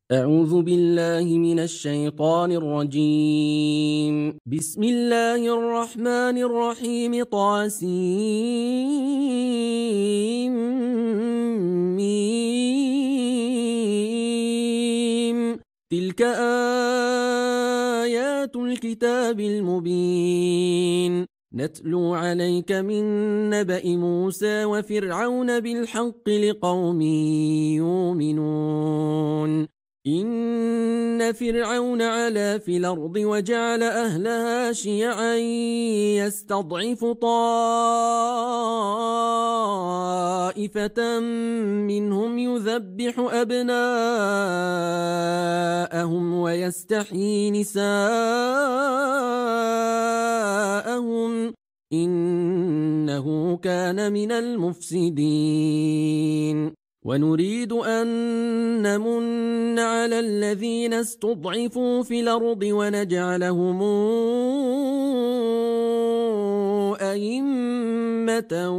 أعوذ بالله من الشيطان الرجيم. بسم الله الرحمن الرحيم. طاسيم. تلك آيات الكتاب المبين. نتلو عليك من نبأ موسى وفرعون بالحق لقوم يؤمنون. إن فرعون علا في الأرض وجعل أهلها شيعا يستضعف طائفة منهم يذبح أبناءهم ويستحيي نساءهم إنه كان من المفسدين. ونريد أن نمن على الذين استضعفوا في الأرض ونجعلهم أئمة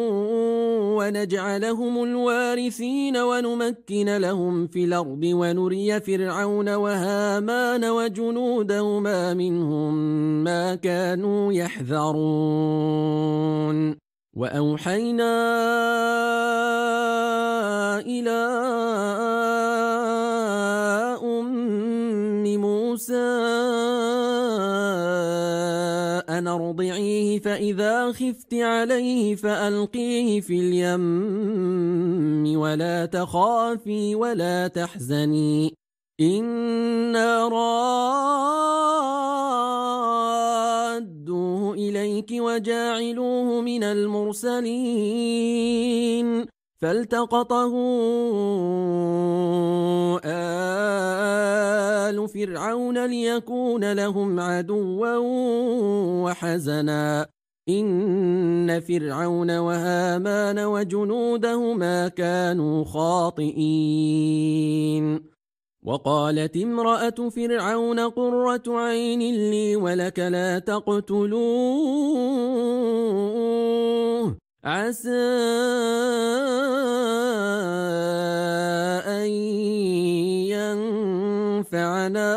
ونجعلهم الوارثين ونمكن لهم في الأرض ونري فرعون وهامان وجنودهما منهم ما كانوا يحذرون. وأوحينا إلى أم موسى أن أرضعيه فإذا خفت عليه فألقيه في اليم ولا تخافي ولا تحزني إنا رادوه إليك وجاعلوه من المرسلين. فالتقطه آل فرعون ليكون لهم عدوا وحزنا إن فرعون وهامان وجنودهما كانوا خاطئين. وقالت امرأة فرعون قرة عين لي ولك لا تقتلوه عسى أن ينفعنا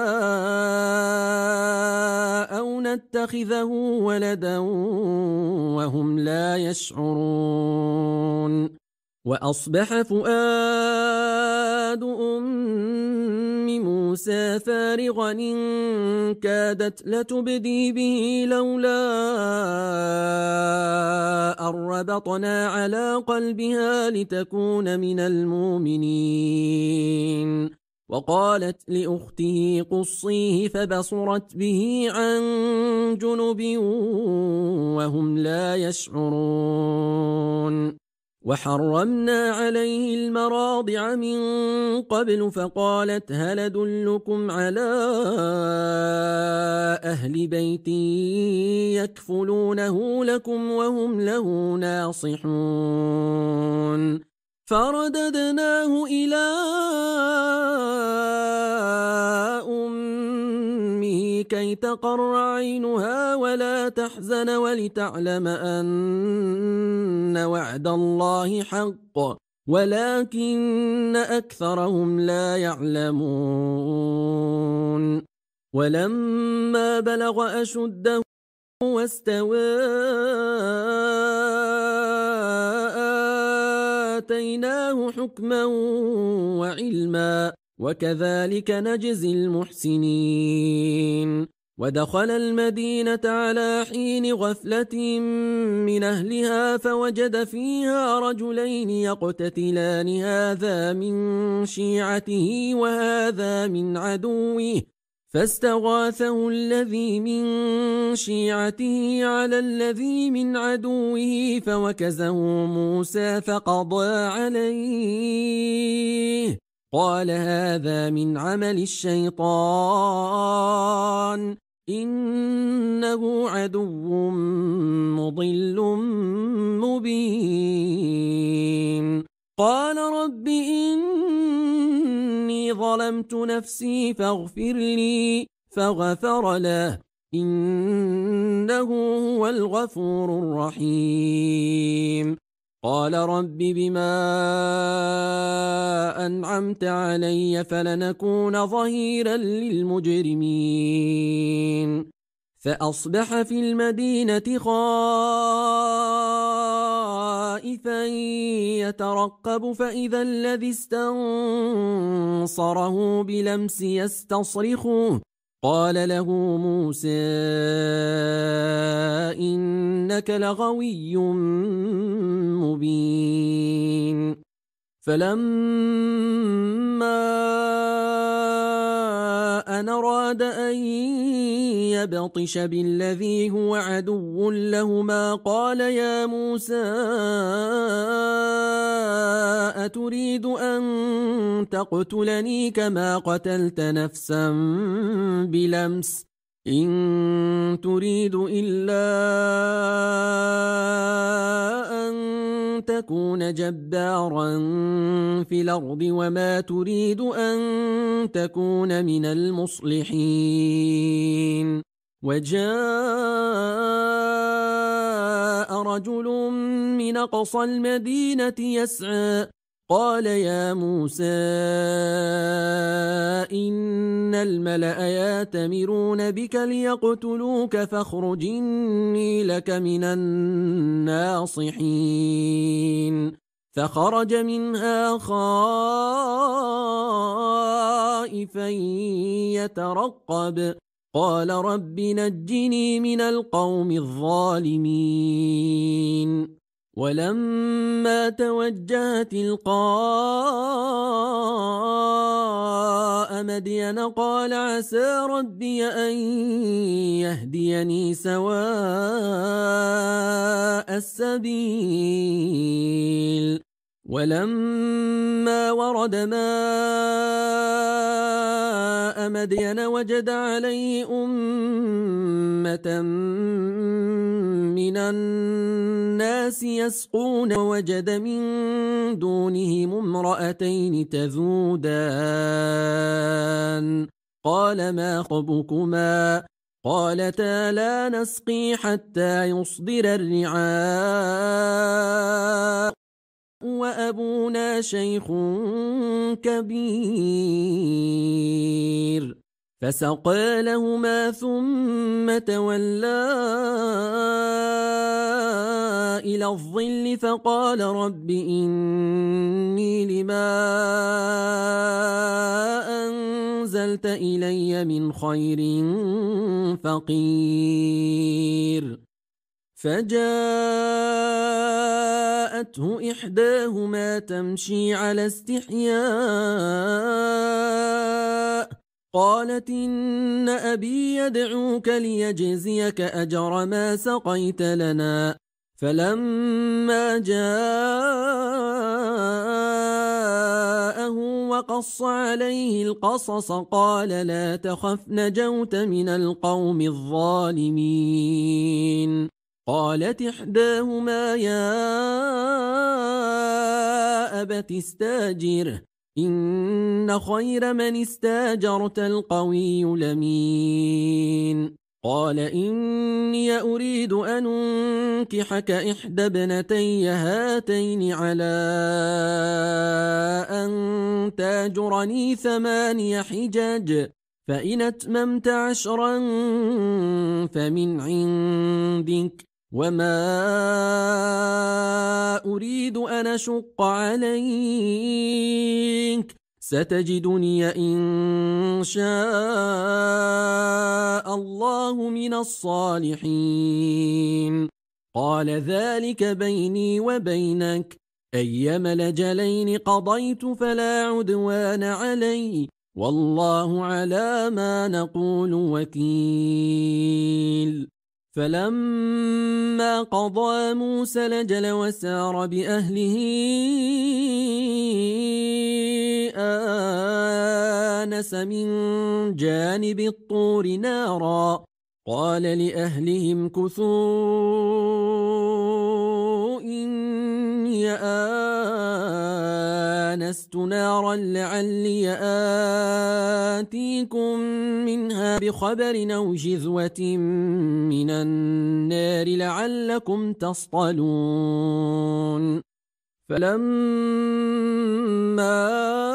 أو نتخذه ولدا وهم لا يشعرون. وأصبح فؤاد موسى فارغا إن كادت لتبدي به لولا أن ربطنا على قلبها لتكون من المؤمنين. وقالت لأخته قصيه فبصرت به عن جنب وهم لا يشعرون. وحرمنا عليه المراضع من قبل فقالت هل أدلكم على أهل بيت يكفلونه لكم وهم له ناصحون. فرددناه إلى أمه كي تقر عينها ولا تحزن ولتعلم أن وعد الله حق ولكن أكثرهم لا يعلمون. ولما بلغ أشده واستوى آتيناه حكما وعلما وكذلك نجزي المحسنين. ودخل المدينة على حين غفلة من أهلها فوجد فيها رجلين يقتتلان هذا من شيعته وهذا من عدوه فاستغاثه الذي من شيعته على الذي من عدوه فوكزه موسى فقضى عليه قال هذا من عمل الشيطان إنه عدو مضل مبين. قال رب إني ظلمت نفسي فاغفر لي فغفر له إنه هو الغفور الرحيم. قال رب بما أنعمت علي فلنكون ظهيرا للمجرمين فأصبح في المدينة خائفا يترقب فإذا الذي استنصره بلمس يستصرخه قال له موسى إنك لغوي مبين فلما أن أراد أن يبطش بالذي هو عدو لهما قال يا موسى أتريد أن تقتلني كما قتلت نفسا بلمس إن تريد إلا أن تكون جبارا في الأرض وما تريد أن تكون من المصلحين وجاء رجل من أقصى المدينة يسعى قال يا موسى إن الملأ يأتمرون بك ليقتلوك فاخرج إني لك من الناصحين فخرج منها خائفا يترقب قال رب نجني من القوم الظالمين ولما توجه تلقاء مدين قال عسى ربي أن يهديني سواء السبيل ولما ورد ماء مدين وجد عليه أمة من الناس يسقون ووجد من دونهم امرأتين تذودان قال ما خطبكما قالتا لا نسقي حتى يصدر الرعاء وأبونا شيخ كبير فسقى لهما ثم تولى إلى الظل فقال رب إني لما أنزلت إلي من خير فقير فجاءته إحداهما تمشي على استحياء قالت إن أبي يدعوك ليجزيك أجر ما سقيت لنا فلما جاءه وقص عليه القصص قال لا تخف نجوت من القوم الظالمين قالت إحداهما يا أبت استاجره إن خير من استاجرت القوي الأمين قال إني أريد أن أنكحك إحدى ابنتي هاتين على أن تاجرني 8 حجج فإن أتممت 10 فمن عندك وما أريد أن أشق عليك ستجدني إن شاء الله من الصالحين قال ذلك بيني وبينك أيما الأجلين قضيت فلا عدوان علي والله على ما نقول وكيل فلما قضى موسى الأجل وسار بأهله آنس من جانب الطور نارا قال لأهلهم كثوا إني آنست نارا لعلي آتيكم منها بخبر أو جذوة من النار لعلكم تصطلون فلما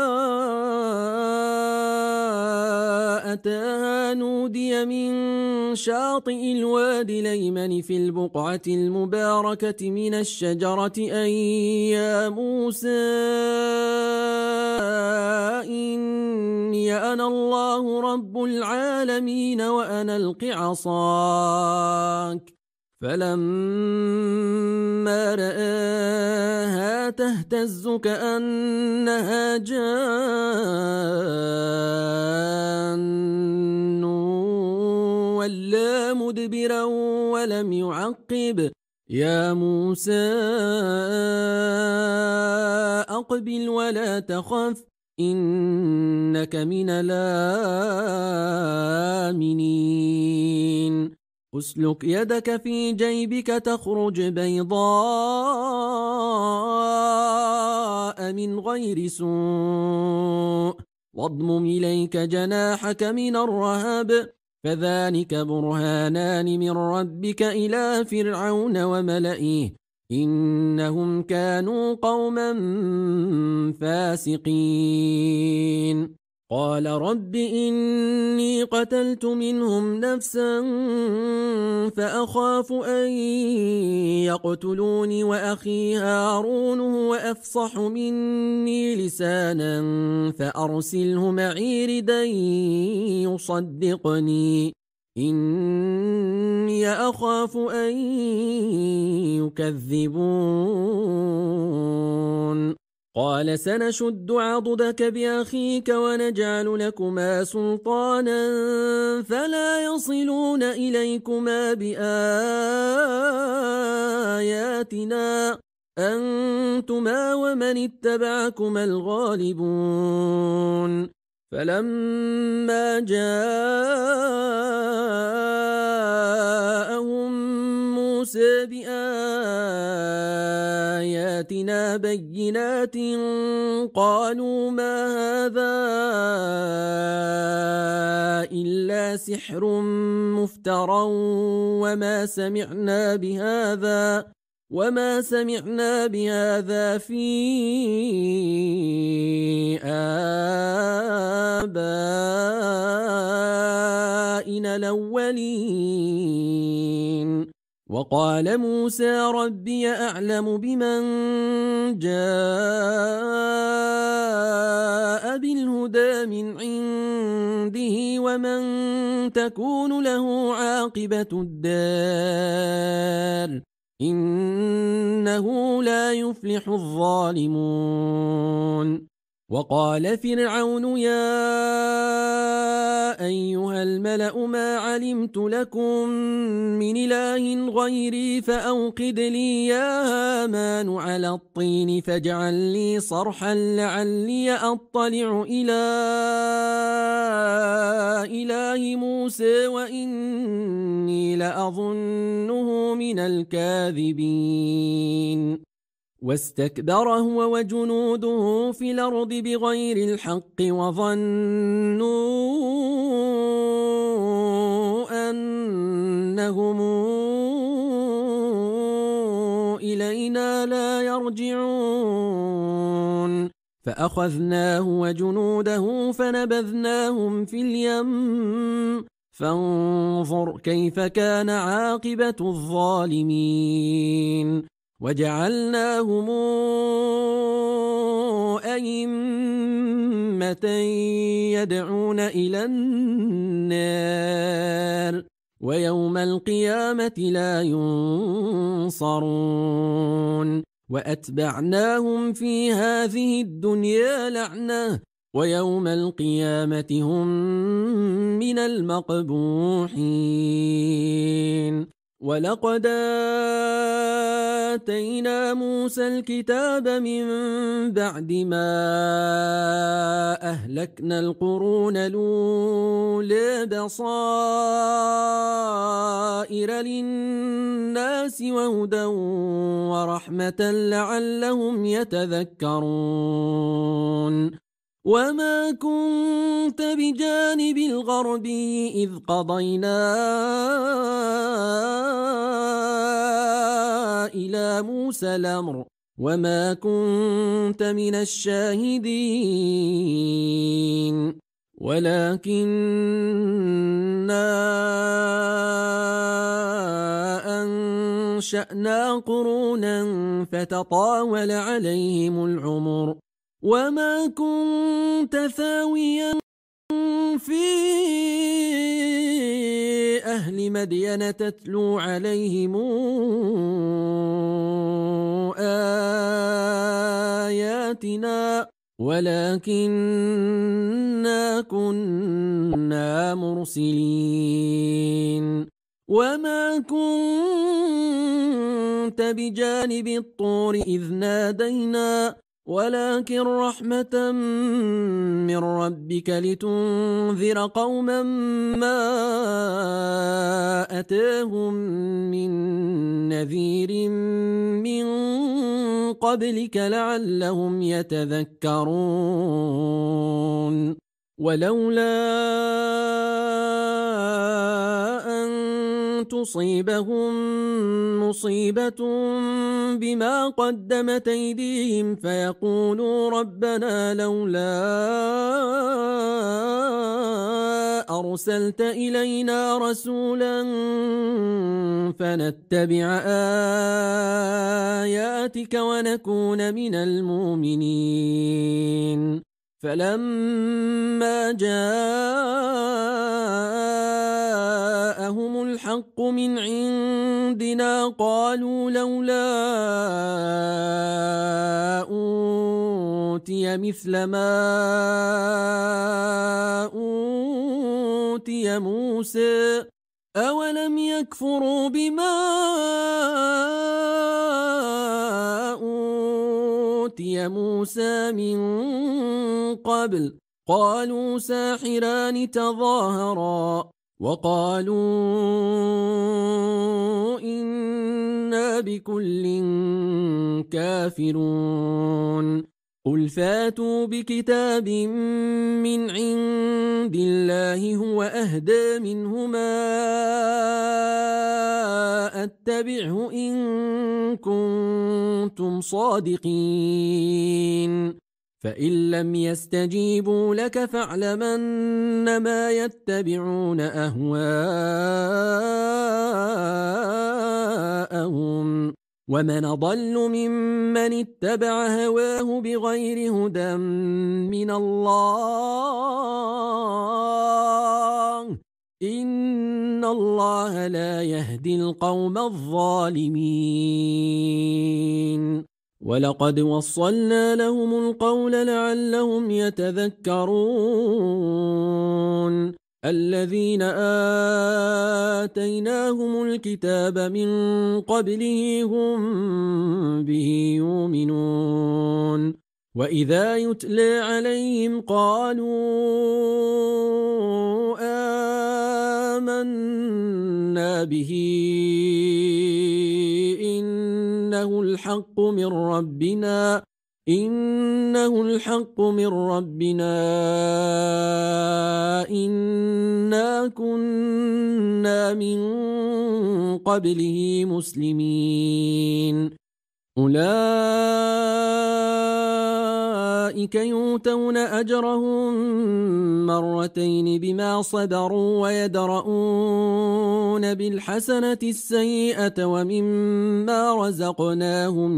أتاها نودي من شاطئ الوادي الأيمن في البقعة المباركة من الشجرة أن يا موسى إني أنا الله رب العالمين وأن ألق عصاك. فلما رآها تهتز كأنها جان ولا مدبرا ولم يعقب. يا موسى أقبل ولا تخف إنك من الآمنين. أسلك يدك في جيبك تخرج بيضاء من غير سوء واضمم إليك جناحك من الرهب فذلك برهانان من ربك إلى فرعون وملئه إنهم كانوا قوما فاسقين. قال رب إني قتلت منهم نفسا فأخاف أن يقتلوني وأخي هارون هو أفصح مني لسانا فأرسله معي ردا يصدقني إني أخاف أن يكذبون. قال سنشد عضدك بأخيك ونجعل لكما سلطانا فلا يصلون إليكما بآياتنا أنتما ومن اتبعكما الغالبون. فلما جاءهم موسى بآياتنا بينات قالوا ما هذا إلا سحر مفترى وما سمعنا بهذا في آبائنا الأولين. وقال موسى ربي أعلم بمن جاء بالهدى من عنده ومن تكون له عاقبة الدار إنه لا يفلح الظالمون. وقال فرعون يا أيها الملأ ما علمت لكم من إله غيري فأوقد لي يا هامان على الطين فاجعل لي صرحا لعلي أطلع إلى إله موسى وإني لأظنه من الكاذبين. واستكبر هو وجنوده في الأرض بغير الحق وظنوا أنهم إلينا لا يرجعون فأخذناه وجنوده فنبذناهم في اليم فانظر كيف كان عاقبة الظالمين. وجعلناهم أئمة يدعون إلى النار ويوم القيامة لا ينصرون. وأتبعناهم في هذه الدنيا لعنة ويوم القيامة هم من المقبوحين. ولقد آتينا موسى الكتاب من بعد ما أهلكنا القرون الأولى بصائر للناس وهدى ورحمة لعلهم يتذكرون. وما كنت بجانب الغربي إذ قضينا إلى موسى الأمر وما كنت من الشاهدين ولكننا أنشأنا قرونا فتطاول عليهم العمر وما كنت ثاويا في أهل مدين تتلو عليهم آياتنا ولكننا كنا مرسلين وما كنت بجانب الطور إذ نادينا ولكن رحمة من ربك لتنذر قوما ما أتاهم من نذير من قبلك لعلهم يتذكرون ولولا أن تصيبهم مصيبة بما قدمت أيديهم فيقولوا ربنا لولا أرسلت إلينا رسولا فنتبع آياتك ونكون من المؤمنين فلما جاءهم الحق من عندنا قالوا لولا أوتي مثل ما أوتي موسى أولم يكفروا بما أوتي موسى من قبل قالوا ساحران تظاهرا وقالوا إنا بكل كافرون قل فاتوا بكتاب من عند الله هو أهدى منهما أتبعه إن كنتم صادقين فإن لم يستجيبوا لك فاعلمن ما يتبعون أهواءهم ومن أضل ممن اتبع هواه بغير هدى من الله إن الله لا يهدي القوم الظالمين ولقد وصلنا لهم القول لعلهم يتذكرون الذين آتيناهم الكتاب من قبله هم به يؤمنون وإذا يتلى عليهم قالوا آمنا به إنه الحق من ربنا إنا كنا من قبله مسلمين أولئك يؤتون أجرهم مرتين بما صبروا ويدرؤون بالحسنة السيئة ومما رزقناهم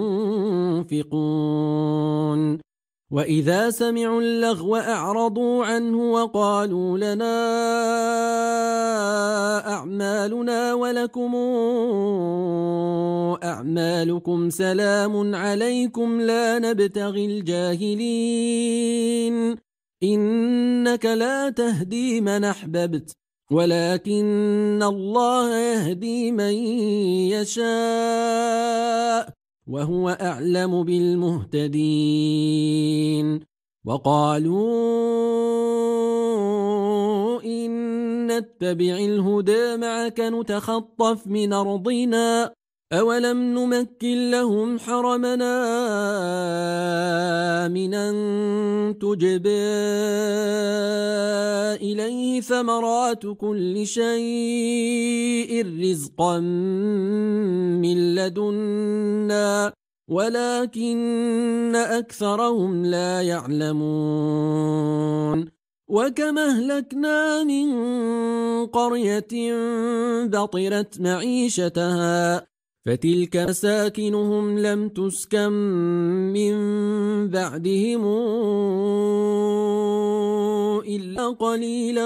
ينفقون وإذا سمعوا اللغو أعرضوا عنه وقالوا لنا أعمالنا ولكم أعمالكم سلام عليكم لا نبتغي الجاهلين إنك لا تهدي من أحببت ولكن الله يهدي من يشاء وهو أعلم بالمهتدين وقالوا إن نتبع الهدى معك نتخطف من أرضنا أولم نمكن لهم حرمنا آمنا تجبى إليه ثمرات كل شيء رزقا من لدنا ولكن أكثرهم لا يعلمون وكما أهلكنا من قرية بطرت معيشتها فتلك مساكنهم لم تسكن من بعدهم إلا قليلا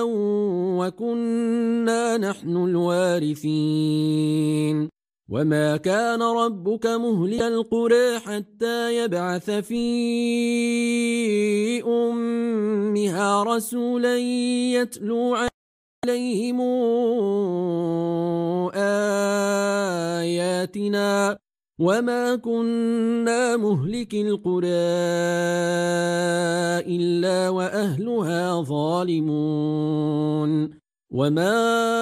وكنا نحن الوارثين وما كان ربك مهلك القرى حتى يبعث في أمها رسولا يتلو عليهم آياتنا وما كنا مهلك القرى إلا وأهلها ظالمون وما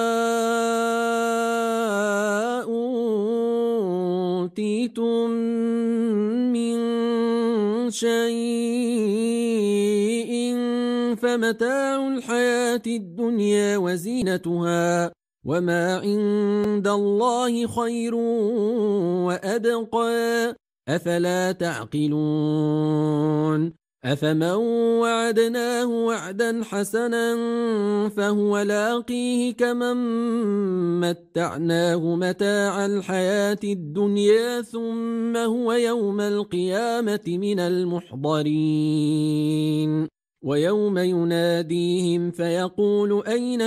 أوتيتم من شيء فمتاع الحياة الدنيا وزينتها وما عند الله خير وأبقى أفلا تعقلون أفمن وعدناه وعدا حسنا فهو لاقيه كمن متعناه متاع الحياة الدنيا ثم هو يوم القيامة من المحضرين ويوم يناديهم فيقول أين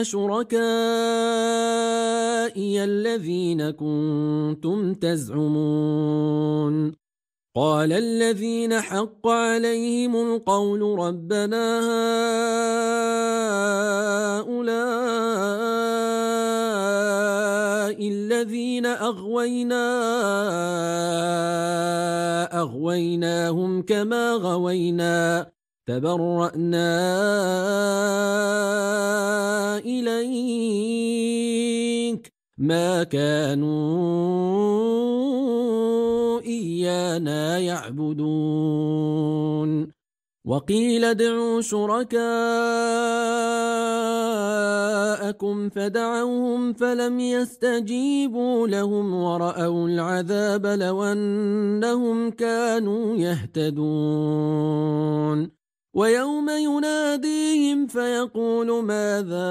شركائي الذين كنتم تزعمون قال الذين حق عليهم القول ربنا هؤلاء الذين أغويناهم كما غوينا تبرأنا إليك ما كانوا إيانا يعبدون وقيل ادعوا شركاءكم فدعوهم فلم يستجيبوا لهم ورأوا العذاب لو أنهم كانوا يهتدون ويوم يناديهم فيقول ماذا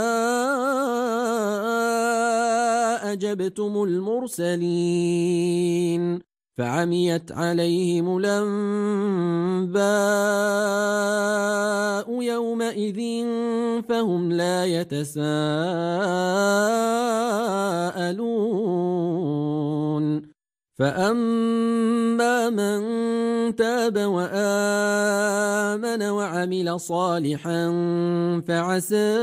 أجبتم المرسلين فعميت عليهم الأنباء يومئذ فهم لا يتساءلون فأما من تاب وآمن وعمل صالحا فعسى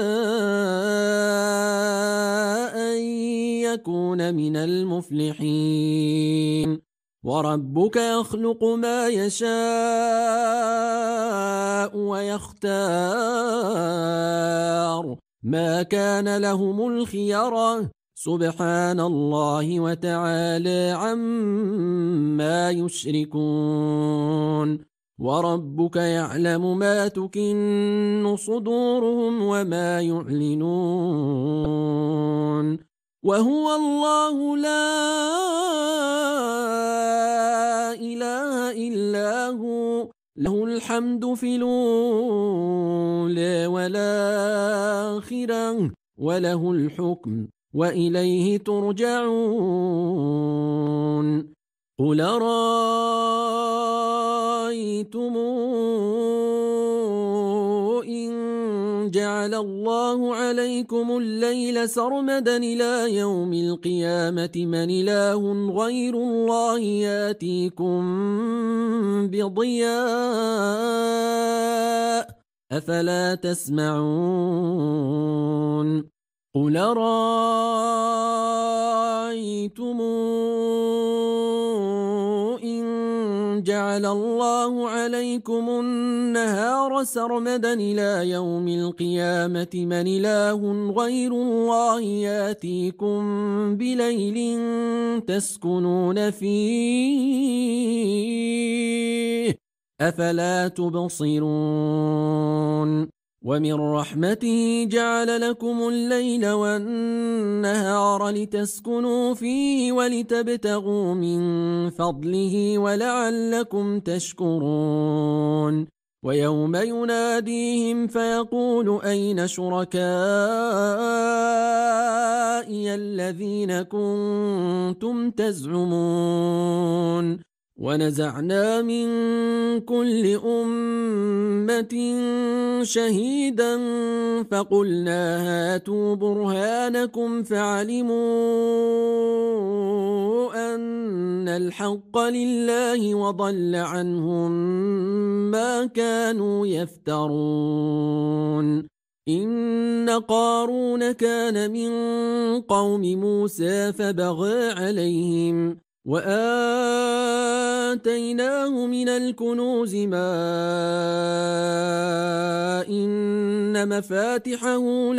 أن يكون من المفلحين وربك يخلق ما يشاء ويختار ما كان لهم الخيرة سبحان الله وتعالى عما يشركون وربك يعلم ما تكن صدورهم وما يعلنون وهو الله لا إله إلا هو له الحمد في الأولى والآخرة وله الحكم وإليه ترجعون قل رأيتم إن جعل الله عليكم الليل سرمدا إلى يوم القيامة من إله غير الله ياتيكم بضياء أفلا تسمعون قل رأيتم إن جعل الله عليكم النهار سرمدا إلى يوم القيامة من إله غير الله ياتيكم بليل تسكنون فيه أفلا تبصرون ومن رحمته جعل لكم الليل والنهار لتسكنوا فيه ولتبتغوا من فضله ولعلكم تشكرون ويوم يناديهم فيقول أين شركائي الذين كنتم تزعمون ونزعنا من كل أمة شهيدا فقلنا هاتوا برهانكم فعلموا أن الحق لله وضل عنهم ما كانوا يفترون إن قارون كان من قوم موسى فبغى عليهم وآتيناه من الكنوز ما إن مفاتحه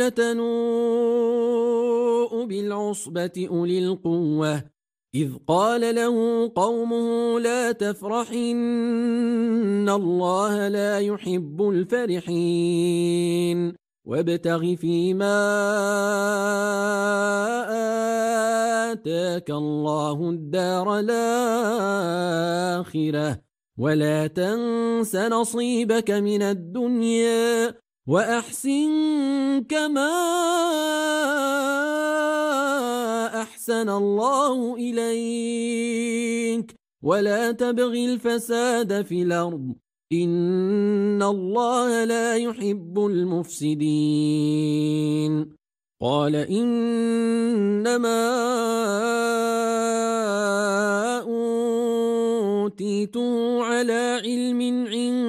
لتنوء بالعصبة أولي القوة إذ قال له قومه لا تفرح إن الله لا يحب الفرحين وابتغ فيما آتاك الله الدار الآخرة ولا تنس نصيبك من الدنيا وأحسن كما أحسن الله إليك ولا تبغ الفساد في الأرض إن الله لا يحب المفسدين قال إنما أوتيته على علم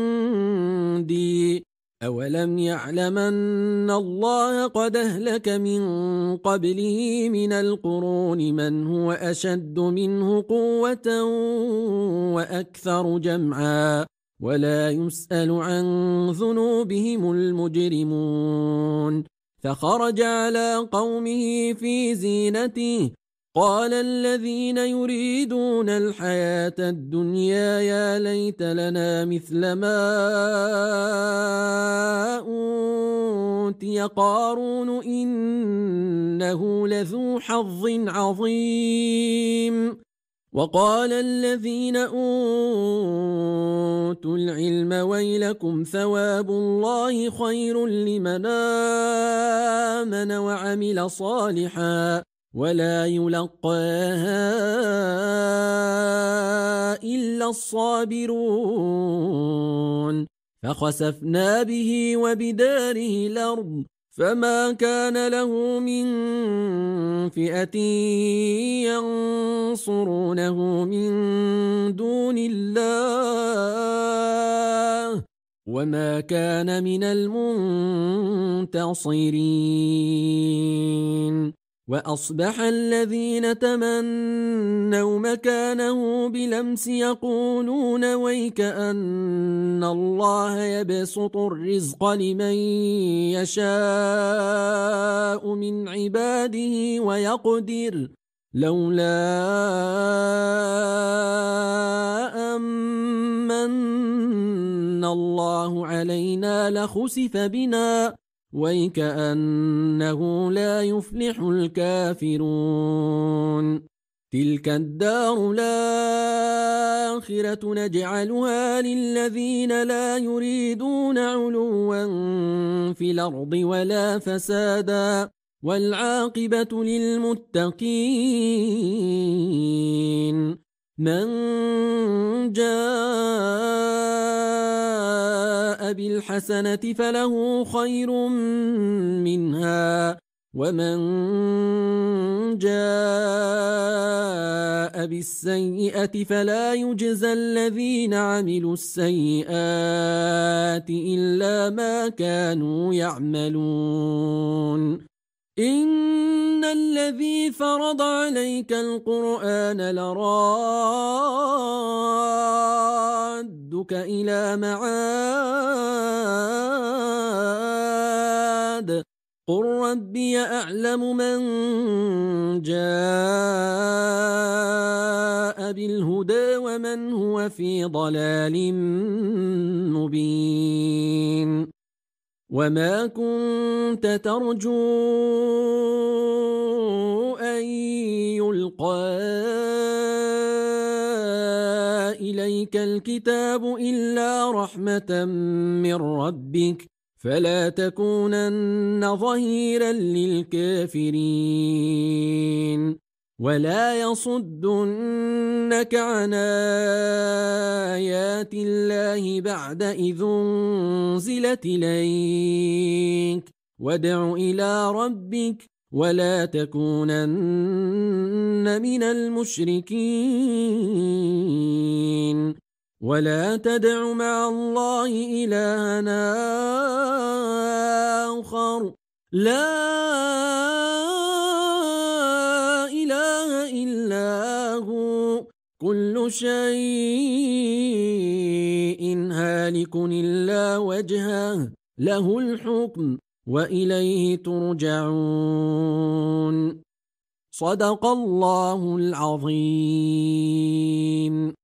عندي أولم يعلم أن الله قد أهلك من قبله من القرون من هو أشد منه قوة وأكثر جمعا ولا يسأل عن ذنوبهم المجرمون فخرج على قومه في زينته قال الذين يريدون الحياة الدنيا يا ليت لنا مثل ما أوتي قارون إنه لذو حظ عظيم وقال الذين أوتوا العلم ويلكم ثواب الله خير لمن آمن وعمل صالحا ولا يلقاها إلا الصابرون فخسفنا به وبداره الأرض فما كان له من فئة ينصرونه من دون الله وما كان من المنتصرين وأصبح الذين تمنوا مكانه بلمس يقولون ويك أن الله يبسط الرزق لمن يشاء من عباده ويقدر لولا أمن الله علينا لخسف بنا ويكأنه لا يفلح الكافرون تلك الدار الآخرة نجعلها للذين لا يريدون علوا في الأرض ولا فسادا والعاقبة للمتقين من جاء بالحسنة فله خير منها ومن جاء بالسيئة فلا يجزى الذين عملوا السيئات إلا ما كانوا يعملون إن الذي فرض عليك القرآن لرادك إلى معاد قل ربي أعلم من جاء بالهدى ومن هو في ضلال مبين وما كنت ترجو أن يلقى إليك الكتاب إلا رحمة من ربك فلا تكونن ظهيرا للكافرين ولا يصدنك عن آيات الله بعد إذ أنزلت إليك وادع إلى ربك ولا تكونن من المشركين ولا تدع مع الله إلهنا آخر لا إله إلا هو كل شيء هالك إلا وجهه له الحكم وإليه ترجعون صدق الله العظيم.